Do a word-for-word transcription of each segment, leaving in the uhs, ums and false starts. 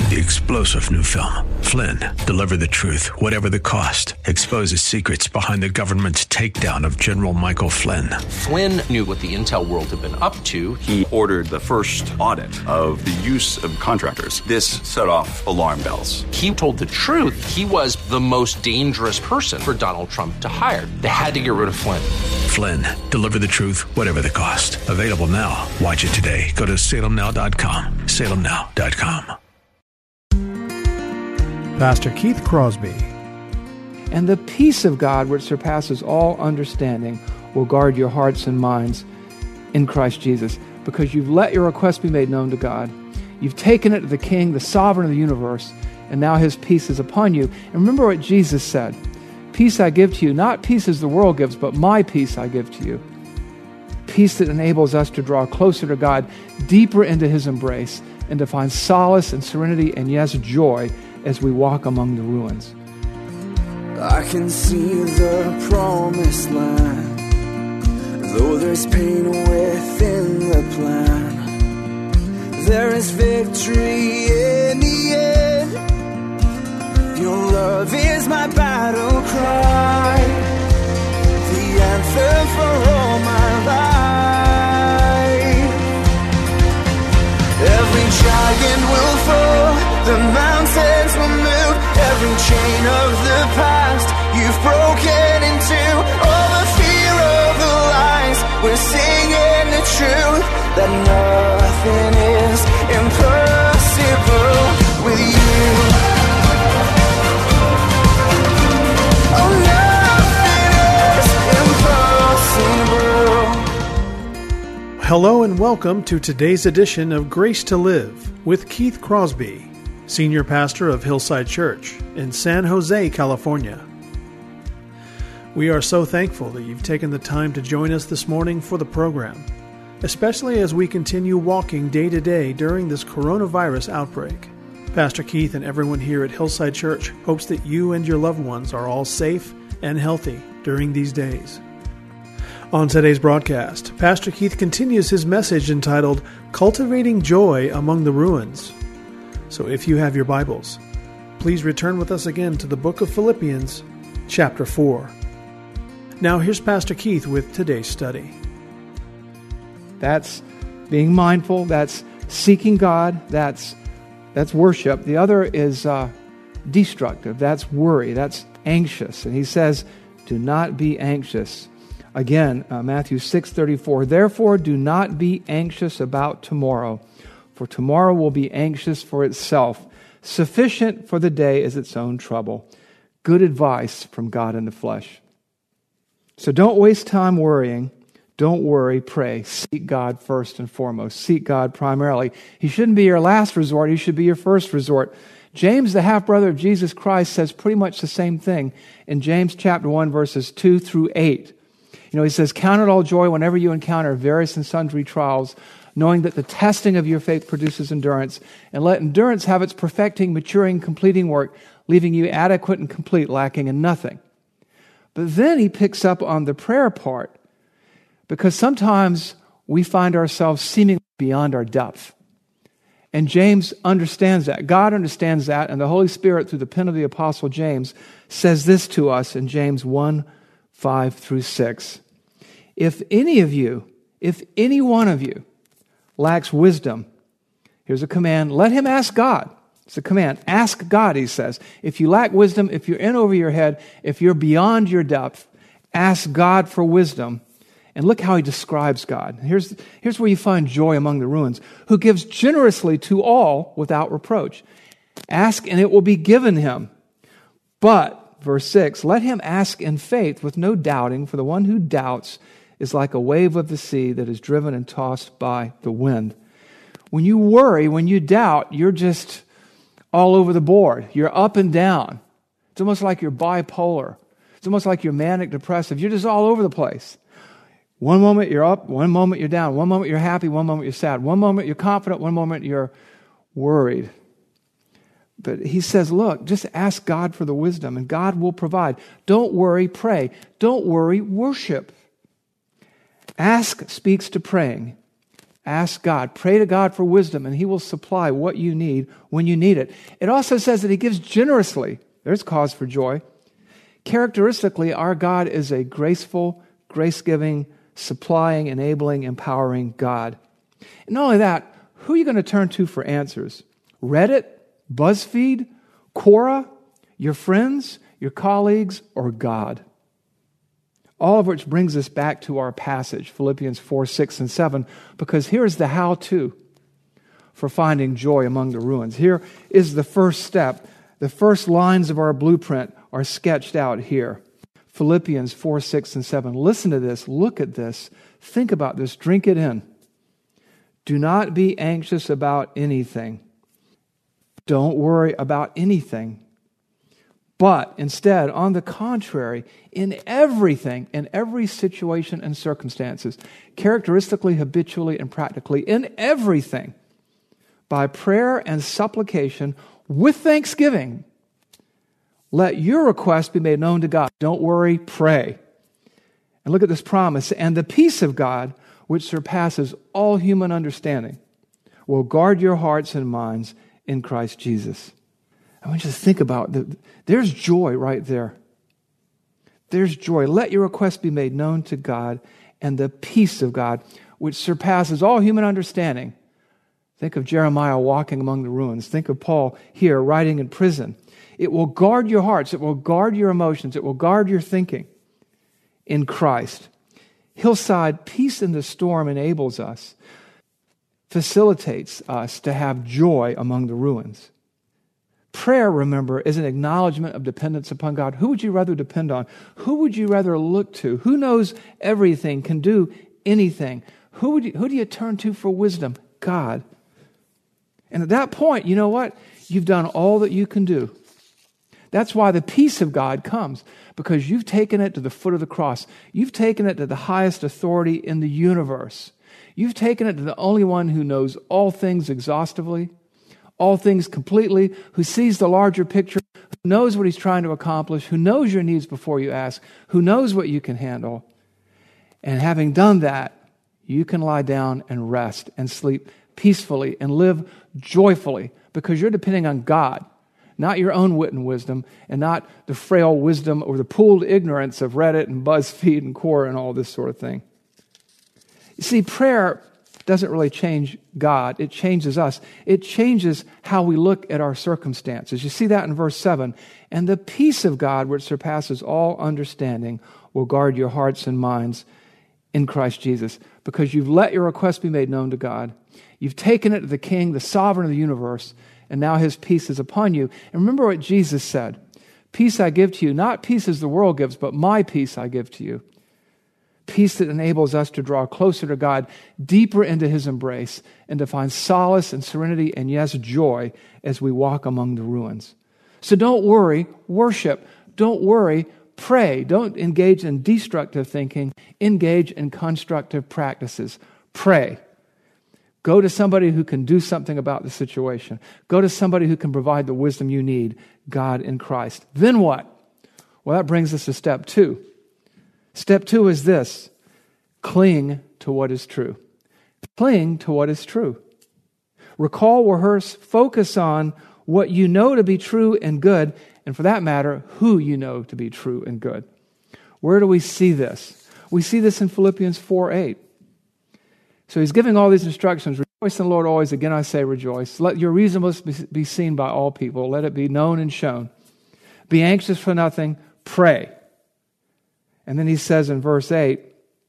the explosive new film, Flynn, deliver the truth, whatever the cost, exposes secrets behind the government's takedown of General Michael Flynn. Flynn knew what the intel world had been up to. He ordered the first audit of the use of contractors. This set off alarm bells. He told the truth. He was the most dangerous person for Donald Trump to hire. They had to get rid of Flynn. Flynn, deliver the truth, whatever the cost. Available now. Watch it today. Go to salem now dot com. salem now dot com. Pastor Keith Crosby. And the peace of God, which surpasses all understanding, will guard your hearts and minds in Christ Jesus, because you've let your request be made known to God. You've taken it to the King, the sovereign of the universe, and now his peace is upon you. And remember what Jesus said, peace I give to you, not peace as the world gives, but my peace I give to you. Peace that enables us to draw closer to God, deeper into his embrace, and to find solace and serenity and, yes, joy as we walk among the ruins. I can see the promised land, though there's pain within the plan. There is victory in the end. Your love is my battle cry, the answer for all my life. Every giant will fall, the mountains will move, every chain of the past you've broken into. All the fear of the lies, we're singing the truth, that nothing is impossible with you. Oh, nothing is impossible. Hello and welcome to today's edition of Grace to Live with Keith Crosby, Senior Pastor of Hillside Church in San Jose, California. We are so thankful that you've taken the time to join us this morning for the program, especially as we continue walking day to day during this coronavirus outbreak. Pastor Keith and everyone here at Hillside Church hopes that you and your loved ones are all safe and healthy during these days. On today's broadcast, Pastor Keith continues his message entitled, Cultivating Joy Among the Ruins. So if you have your Bibles, please return with us again to the book of Philippians, chapter four. Now here's Pastor Keith with today's study. That's being mindful, that's seeking God, that's that's worship. The other is uh, destructive, that's worry, that's anxious. And he says, do not be anxious. Again, uh, Matthew six thirty-four, therefore do not be anxious about tomorrow, for tomorrow will be anxious for itself. Sufficient for the day is its own trouble. Good advice from God in the flesh. So don't waste time worrying. Don't worry, pray. Seek God first and foremost. Seek God primarily. He shouldn't be your last resort. He should be your first resort. James, the half-brother of Jesus Christ, says pretty much the same thing in James chapter one, verses two through eight. You know, he says, count it all joy whenever you encounter various and sundry trials, knowing that the testing of your faith produces endurance, and let endurance have its perfecting, maturing, completing work, leaving you adequate and complete, lacking in nothing. But then he picks up on the prayer part, because sometimes we find ourselves seemingly beyond our depth. And James understands that. God understands that, and the Holy Spirit, through the pen of the Apostle James, says this to us in James one, five through six. If any of you, if any one of you lacks wisdom, here's a command, let him ask God. It's a command. Ask God, he says. If you lack wisdom, if you're in over your head, if you're beyond your depth, ask God for wisdom. And look how he describes God. Here's, here's where you find joy among the ruins. Who gives generously to all without reproach. Ask and it will be given him. But, verse six, let him ask in faith with no doubting, for the one who doubts is like a wave of the sea that is driven and tossed by the wind. When you worry, when you doubt, you're just all over the board. You're up and down. It's almost like you're bipolar. It's almost like you're manic depressive. You're just all over the place. One moment you're up, one moment you're down. One moment you're happy, one moment you're sad. One moment you're confident, one moment you're worried. But he says, look, just ask God for the wisdom and God will provide. Don't worry, pray. Don't worry, worship. Ask speaks to praying. Ask God. Pray to God for wisdom, and He will supply what you need when you need it. It also says that He gives generously. There's cause for joy. Characteristically, our God is a graceful, grace-giving, supplying, enabling, empowering God. And not only that, who are you going to turn to for answers? Reddit? BuzzFeed? Quora? Your friends? Your colleagues? Or God? All of which brings us back to our passage, Philippians four, six, and seven, because here's the how-to for finding joy among the ruins. Here is the first step. The first lines of our blueprint are sketched out here. Philippians four, six, and seven. Listen to this. Look at this. Think about this. Drink it in. Do not be anxious about anything. Don't worry about anything. But instead, on the contrary, in everything, in every situation and circumstances, characteristically, habitually, and practically, in everything, by prayer and supplication, with thanksgiving, let your request be made known to God. Don't worry, pray. And look at this promise. And the peace of God, which surpasses all human understanding, will guard your hearts and minds in Christ Jesus. I want you to think about the, there's joy right there. There's joy. Let your request be made known to God, and the peace of God, which surpasses all human understanding. Think of Jeremiah walking among the ruins. Think of Paul here writing in prison. It will guard your hearts. It will guard your emotions. It will guard your thinking in Christ. Hillside, peace in the storm enables us, facilitates us to have joy among the ruins. Prayer, remember, is an acknowledgement of dependence upon God. Who would you rather depend on? Who would you rather look to? Who knows everything, can do anything? Who would you, who do you turn to for wisdom? God. And at that point, you know what? You've done all that you can do. That's why the peace of God comes, because you've taken it to the foot of the cross. You've taken it to the highest authority in the universe. You've taken it to the only one who knows all things exhaustively, all things completely, who sees the larger picture, who knows what He's trying to accomplish, who knows your needs before you ask, who knows what you can handle. And having done that, you can lie down and rest and sleep peacefully and live joyfully, because you're depending on God, not your own wit and wisdom, and not the frail wisdom or the pooled ignorance of Reddit and BuzzFeed and Quora and all this sort of thing. You see, prayer doesn't really change God. It changes us. It changes how we look at our circumstances. You see that in verse seven. And the peace of God, which surpasses all understanding, will guard your hearts and minds in Christ Jesus, because you've let your request be made known to God. You've taken it to the King, the sovereign of the universe, and now His peace is upon you. And remember what Jesus said. Peace I give to you, not peace as the world gives, but my peace I give to you. Peace that enables us to draw closer to God, deeper into His embrace, and to find solace and serenity and, yes, joy as we walk among the ruins. So don't worry, worship. Don't worry, pray. Don't engage in destructive thinking. Engage in constructive practices. Pray. Go to somebody who can do something about the situation. Go to somebody who can provide the wisdom you need, God in Christ. Then what? Well, that brings us to step two. Step two is this: cling to what is true. Cling to what is true. Recall, rehearse, focus on what you know to be true and good, and for that matter, who you know to be true and good. Where do we see this? We see this in Philippians four eight. So he's giving all these instructions. Rejoice in the Lord always. Again, I say rejoice. Let your reasonableness be seen by all people. Let it be known and shown. Be anxious for nothing. Pray. And then he says in verse eight,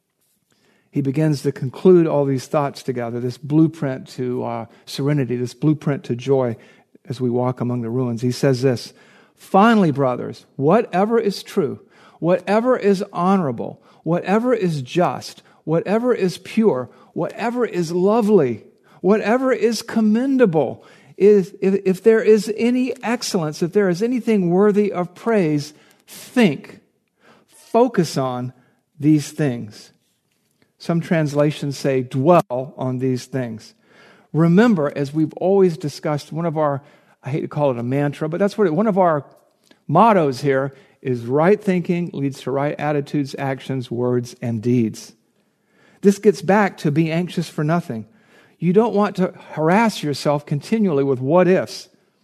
he begins to conclude all these thoughts together, this blueprint to uh, serenity, this blueprint to joy as we walk among the ruins. He says this: finally, brothers, whatever is true, whatever is honorable, whatever is just, whatever is pure, whatever is lovely, whatever is commendable, is if, if there is any excellence, if there is anything worthy of praise, think. Focus on these things. Some translations say dwell on these things. Remember, as we've always discussed, one of our, I hate to call it a mantra, but that's what it, one of our mottos here is right thinking leads to right attitudes, actions, words, and deeds. This gets back to be anxious for nothing. You don't want to harass yourself continually with what ifs.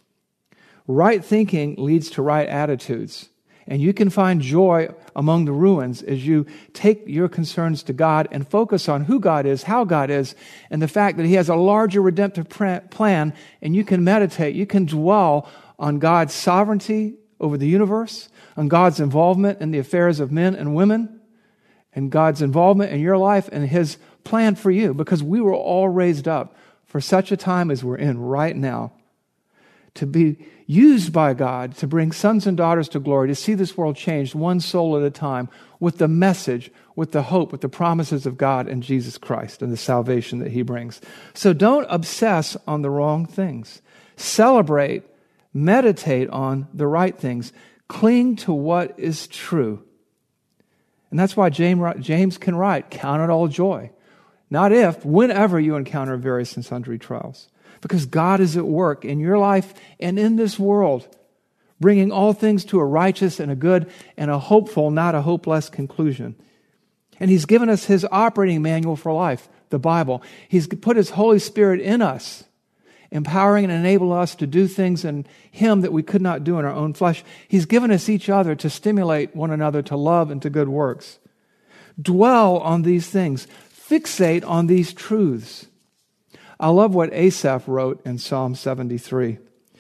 Right thinking leads to right attitudes. And you can find joy among the ruins as you take your concerns to God and focus on who God is, how God is, and the fact that He has a larger redemptive plan, and you can meditate, you can dwell on God's sovereignty over the universe, on God's involvement in the affairs of men and women, and God's involvement in your life and His plan for you, because we were all raised up for such a time as we're in right now, to be used by God to bring sons and daughters to glory, to see this world changed one soul at a time with the message, with the hope, with the promises of God and Jesus Christ and the salvation that He brings. So don't obsess on the wrong things. Celebrate, meditate on the right things. Cling to what is true. And that's why James can write, count it all joy. Not if, whenever you encounter various and sundry trials. Because God is at work in your life and in this world, bringing all things to a righteous and a good and a hopeful, not a hopeless conclusion. And He's given us His operating manual for life, the Bible. He's put His Holy Spirit in us, empowering and enabling us to do things in Him that we could not do in our own flesh. He's given us each other to stimulate one another to love and to good works. Dwell on these things. Fixate on these truths. I love what Asaph wrote in Psalm seventy-three.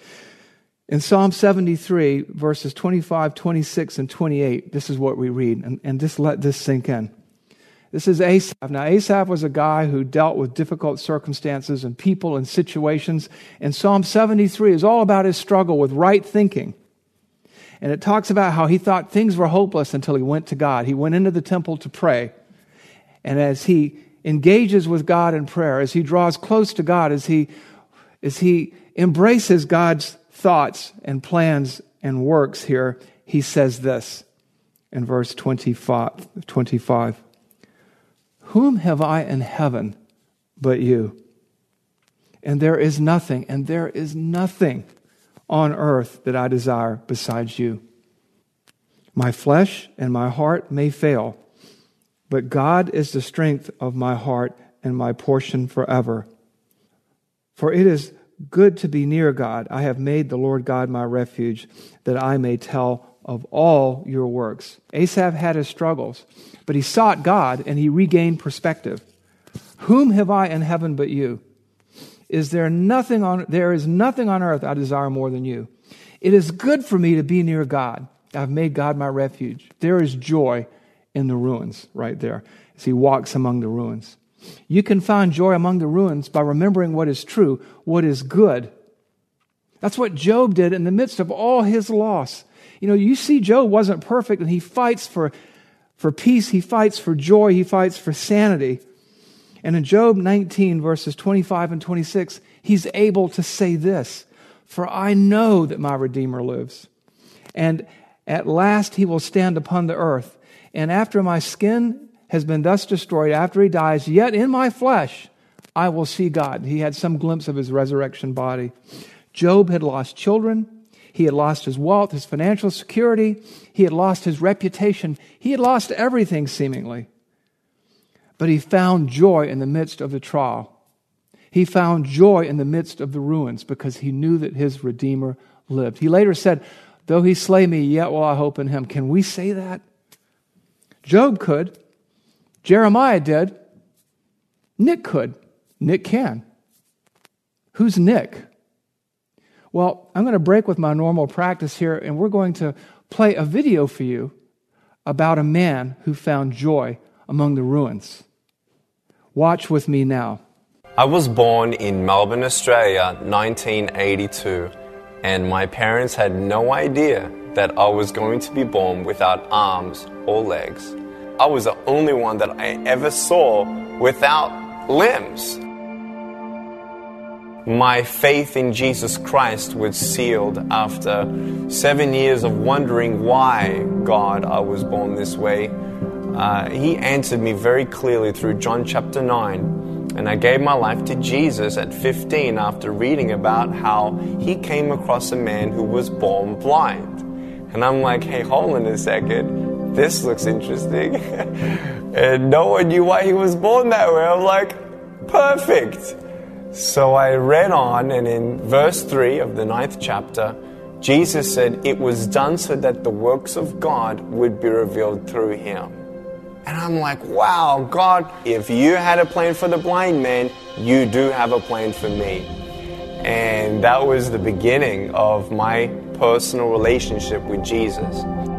In Psalm seventy-three, verses twenty-five, twenty-six, and twenty-eight, this is what we read, and, and just let this sink in. This is Asaph. Now, Asaph was a guy who dealt with difficult circumstances and people and situations, and Psalm seventy-three is all about his struggle with right thinking. And it talks about how he thought things were hopeless until he went to God. He went into the temple to pray, and as he engages with God in prayer, as he draws close to God, as he, as he embraces God's thoughts and plans and works here, he says this in verse twenty-five, twenty-five. Whom have I in heaven but you? And there is nothing, and there is nothing on earth that I desire besides you. My flesh and my heart may fail, but God is the strength of my heart and my portion forever. For it is good to be near God. I have made the Lord God my refuge, that I may tell of all your works. Asaph had his struggles, but he sought God and he regained perspective. Whom have I in heaven but you? Is there nothing on there is nothing on earth I desire more than you? It is good for me to be near God. I've made God my refuge. There is joy in the ruins right there as he walks among the ruins. You can find joy among the ruins by remembering what is true, what is good. That's what Job did in the midst of all his loss. You know, you see Job wasn't perfect, and he fights for, for peace, he fights for joy, he fights for sanity. And in Job nineteen, verses twenty-five and twenty-six, he's able to say this, for I know that my Redeemer lives, and at last he will stand upon the earth. And after my skin has been thus destroyed, after he dies, yet in my flesh I will see God. He had some glimpse of his resurrection body. Job had lost children. He had lost his wealth, his financial security. He had lost his reputation. He had lost everything seemingly. But he found joy in the midst of the trial. He found joy in the midst of the ruins because he knew that his Redeemer lived. He later said, though he slay me, yet will I hope in him. Can we say that? Job could. Jeremiah did. Nick could. Nick can. Who's Nick? Well, I'm going to break with my normal practice here, and we're going to play a video for you about a man who found joy among the ruins. Watch with me now. I was born in Melbourne, Australia, nineteen eighty-two, and my parents had no idea that I was going to be born without arms or legs. I was the only one that I ever saw without limbs. My faith in Jesus Christ was sealed after seven years of wondering why, God, I was born this way. Uh, he answered me very clearly through John chapter nine. And I gave my life to Jesus at fifteen after reading about how he came across a man who was born blind. And I'm like, hey, hold on a second. This looks interesting. And no one knew why he was born that way. I'm like, perfect. So I read on, and in verse three of the ninth chapter, Jesus said, "It was done so that the works of God would be revealed through him." And I'm like, wow, God, if you had a plan for the blind man, you do have a plan for me. And that was the beginning of my personal relationship with Jesus.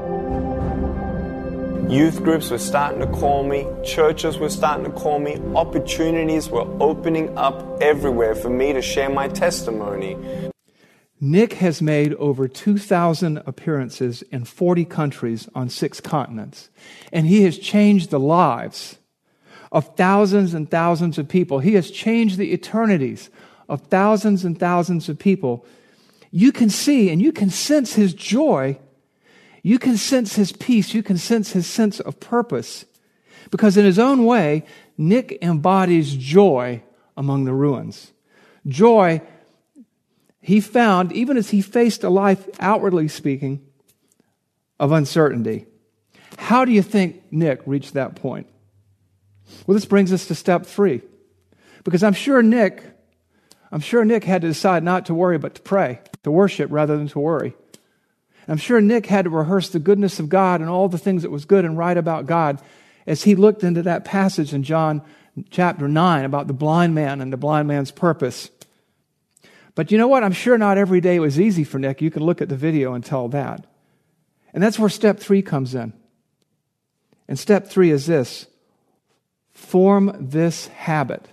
Youth groups were starting to call me, churches were starting to call me, opportunities were opening up everywhere for me to share my testimony. Nick has made over two thousand appearances in forty countries on six continents, and he has changed the lives of thousands and thousands of people. He has changed the eternities of thousands and thousands of people. You can see and you can sense his joy. You can sense his peace. You can sense his sense of purpose. Because in his own way, Nick embodies joy among the ruins. Joy he found even as he faced a life, outwardly speaking, of uncertainty. How do you think Nick reached that point? Well, this brings us to step three. Because I'm sure Nick, I'm sure Nick had to decide not to worry, but to pray, to worship rather than to worry. I'm sure Nick had to rehearse the goodness of God and all the things that was good and right about God as he looked into that passage in John chapter nine about the blind man and the blind man's purpose. But you know what? I'm sure not every day was easy for Nick. You can look at the video and tell that. And that's where step three comes in. And step three is this: form this habit.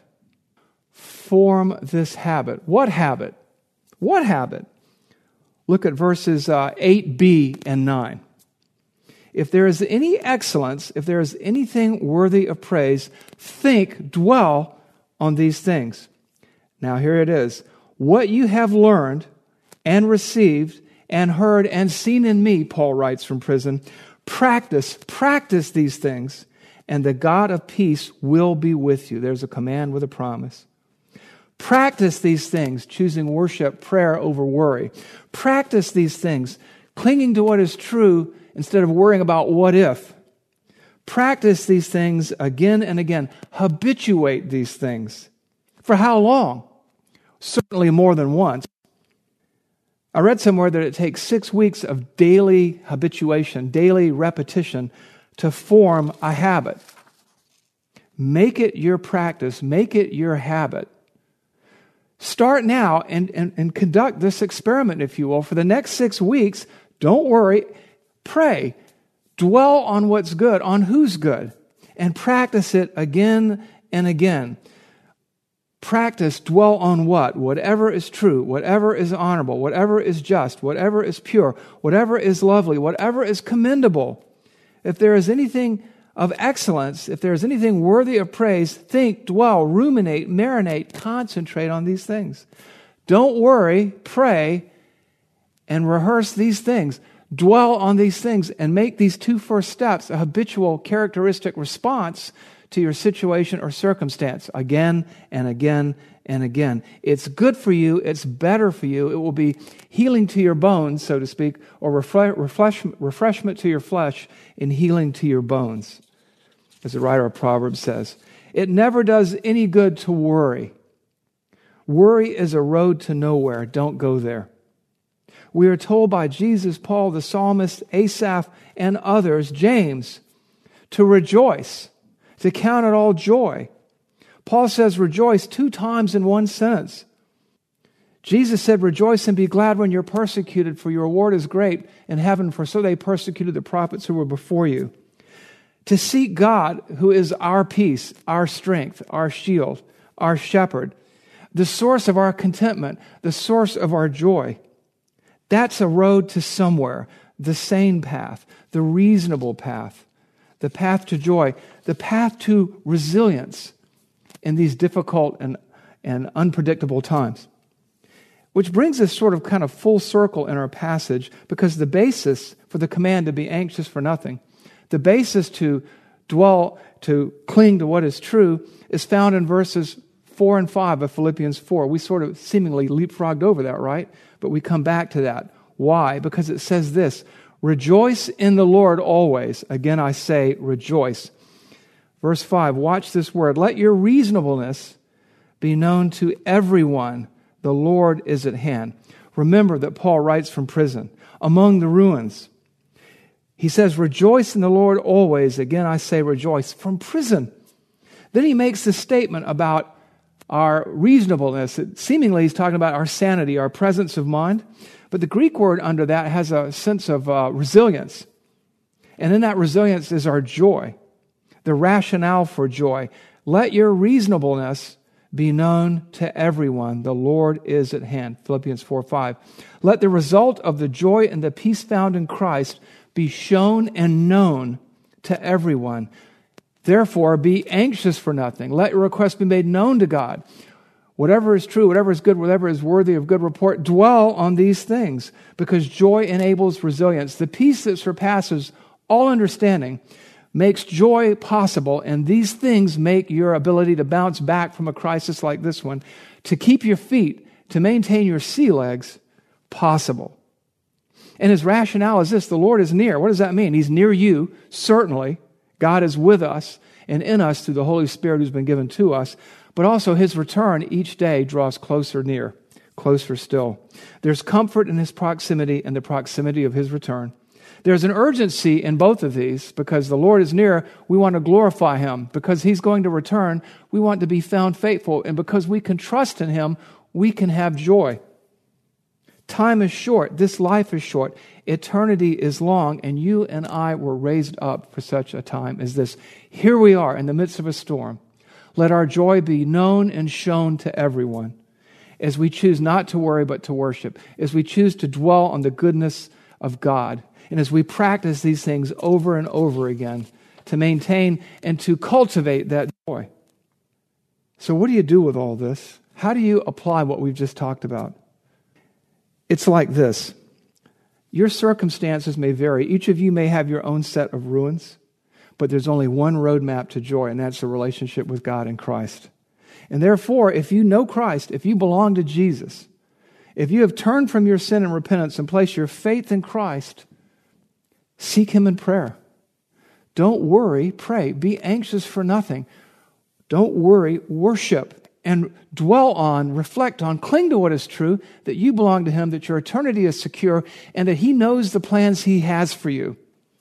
Form this habit. What habit? What habit? Look at verses uh, eight b and nine. If there is any excellence, if there is anything worthy of praise, think, dwell on these things. Now here it is. What you have learned and received and heard and seen in me, Paul writes from prison, practice, practice these things, and the God of peace will be with you. There's a command with a promise. Practice these things, choosing worship, prayer over worry. Practice these things, clinging to what is true instead of worrying about what if. Practice these things again and again. Habituate these things. For how long? Certainly more than once. I read somewhere that it takes six weeks of daily habituation, daily repetition, to form a habit. Make it your practice. Make it your habit. Start now and, and, and conduct this experiment, if you will. For the next six weeks, don't worry. Pray. Dwell on what's good, on who's good, and practice it again and again. Practice, dwell on what? Whatever is true, whatever is honorable, whatever is just, whatever is pure, whatever is lovely, whatever is commendable. If there is anything of excellence, if there is anything worthy of praise, think, dwell, ruminate, marinate, concentrate on these things. Don't worry, pray, and rehearse these things. Dwell on these things and make these two first steps a habitual characteristic response to your situation or circumstance again and again and again. It's good for you. It's better for you. It will be healing to your bones, so to speak, or refresh, refresh, refreshment to your flesh and healing to your bones, as the writer of Proverbs says. It never does any good to worry. Worry is a road to nowhere. Don't go there. We are told by Jesus, Paul, the psalmist, Asaph, and others, James, to rejoice, to count it all joy. Paul says rejoice two times in one sentence. Jesus said, rejoice and be glad when you're persecuted, for your reward is great in heaven, for so they persecuted the prophets who were before you. To seek God, who is our peace, our strength, our shield, our shepherd, the source of our contentment, the source of our joy. That's a road to somewhere, the sane path, the reasonable path, the path to joy, the path to resilience in these difficult and, and unpredictable times. Which brings us sort of kind of full circle in our passage, because the basis for the command to be anxious for nothing, the basis to dwell, to cling to what is true, is found in verses four and five of Philippians four. We sort of seemingly leapfrogged over that, right? But we come back to that. Why? Because it says this, rejoice in the Lord always. Again, I say rejoice. Verse five, watch this word. Let your reasonableness be known to everyone. The Lord is at hand. Remember that Paul writes from prison, among the ruins. He says, rejoice in the Lord always. Again, I say rejoice, from prison. Then he makes this statement about our reasonableness. Seemingly, he's talking about our sanity, our presence of mind. But the Greek word under that has a sense of uh, resilience. And in that resilience is our joy, the rationale for joy. Let your reasonableness be known to everyone. The Lord is at hand. Philippians four five. Let the result of the joy and the peace found in Christ be shown and known to everyone. Therefore, be anxious for nothing. Let your requests be made known to God. Whatever is true, whatever is good, whatever is worthy of good report, dwell on these things, because joy enables resilience. The peace that surpasses all understanding makes joy possible, and these things make your ability to bounce back from a crisis like this one, to keep your feet, to maintain your sea legs, possible. And his rationale is this: the Lord is near. What does that mean? He's near you, certainly. God is with us and in us through the Holy Spirit who's been given to us. But also his return each day draws closer near, closer still. There's comfort in his proximity and the proximity of his return. There's an urgency in both of these because the Lord is near. We want to glorify him. Because he's going to return, we want to be found faithful. And because we can trust in him, we can have joy. Time is short. This life is short. Eternity is long, and you and I were raised up for such a time as this. Here we are in the midst of a storm. Let our joy be known and shown to everyone as we choose not to worry but to worship, as we choose to dwell on the goodness of God, and as we practice these things over and over again to maintain and to cultivate that joy. So what do you do with all this? How do you apply what we've just talked about? It's like this. Your circumstances may vary. Each of you may have your own set of ruins, but there's only one roadmap to joy, and that's a relationship with God in Christ. And therefore, if you know Christ, if you belong to Jesus, if you have turned from your sin and repentance and placed your faith in Christ, seek him in prayer. Don't worry, pray. Be anxious for nothing. Don't worry, worship. And dwell on, reflect on, cling to what is true, that you belong to him, that your eternity is secure, and that he knows the plans he has for you.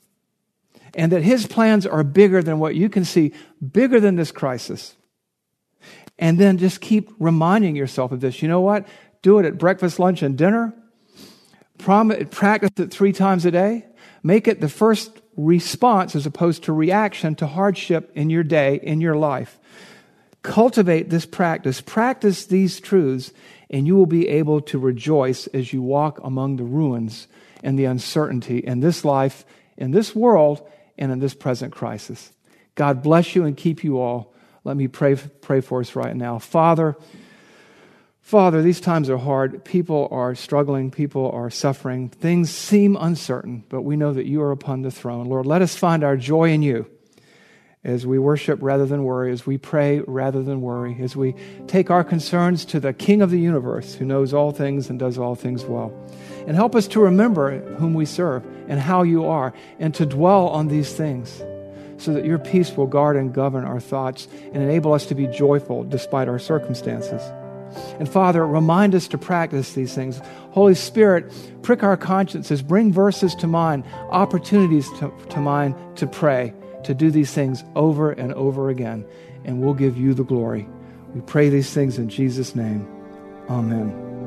And that his plans are bigger than what you can see, bigger than this crisis. And then just keep reminding yourself of this. You know what? Do it at breakfast, lunch, and dinner. Prom- practice it three times a day. Make it the first response as opposed to reaction to hardship in your day, in your life. Cultivate this practice. Practice these truths, and you will be able to rejoice as you walk among the ruins and the uncertainty in this life, in this world, and in this present crisis. God bless you and keep you all. Let me pray, pray for us right now. Father, Father, these times are hard. People are struggling. People are suffering. Things seem uncertain, but we know that you are upon the throne. Lord, let us find our joy in you. As we worship rather than worry, as we pray rather than worry, as we take our concerns to the King of the universe who knows all things and does all things well. And help us to remember whom we serve and how you are, and to dwell on these things so that your peace will guard and govern our thoughts and enable us to be joyful despite our circumstances. And Father, remind us to practice these things. Holy Spirit, prick our consciences, bring verses to mind, opportunities to, to mind to pray, to do these things over and over again, and we'll give you the glory. We pray these things in Jesus' name. Amen.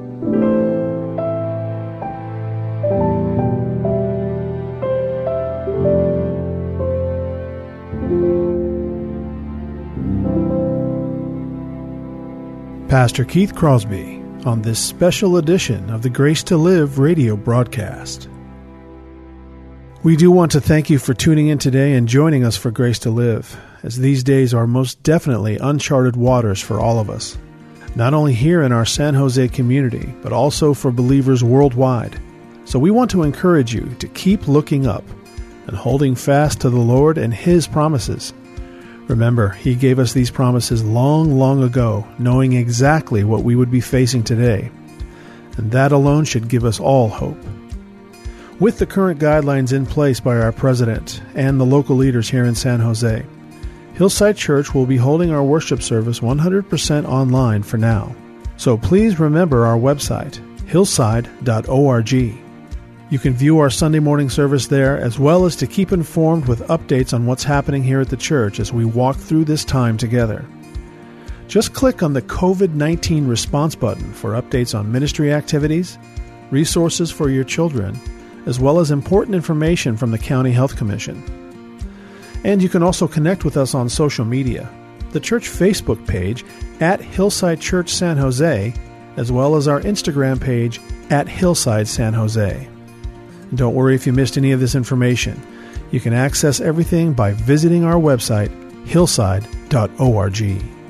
Pastor Keith Crosby on this special edition of the Grace to Live radio broadcast. We do want to thank you for tuning in today and joining us for Grace to Live, as these days are most definitely uncharted waters for all of us, not only here in our San Jose community, but also for believers worldwide. So we want to encourage you to keep looking up and holding fast to the Lord and His promises. Remember, He gave us these promises long, long ago, knowing exactly what we would be facing today, and that alone should give us all hope. With the current guidelines in place by our president and the local leaders here in San Jose, Hillside Church will be holding our worship service one hundred percent online for now. So please remember our website, hillside dot org. You can view our Sunday morning service there, as well as to keep informed with updates on what's happening here at the church as we walk through this time together. Just click on the covid nineteen response button for updates on ministry activities, resources for your children, as well as important information from the County Health Commission. And you can also connect with us on social media, the church Facebook page at Hillside Church San Jose, as well as our Instagram page at Hillside San Jose. And don't worry if you missed any of this information. You can access everything by visiting our website, hillside dot org.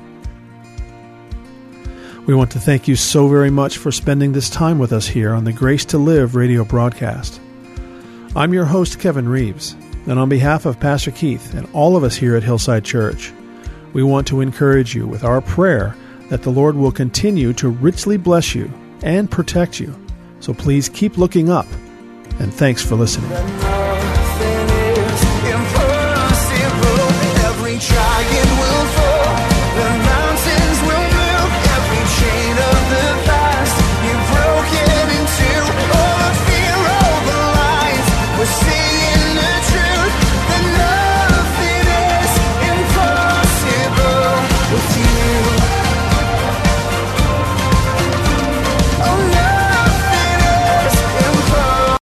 We want to thank you so very much for spending this time with us here on the Grace to Live radio broadcast. I'm your host, Kevin Reeves, and on behalf of Pastor Keith and all of us here at Hillside Church, we want to encourage you with our prayer that the Lord will continue to richly bless you and protect you. So please keep looking up, and thanks for listening. Nothing is impossible. Every giant will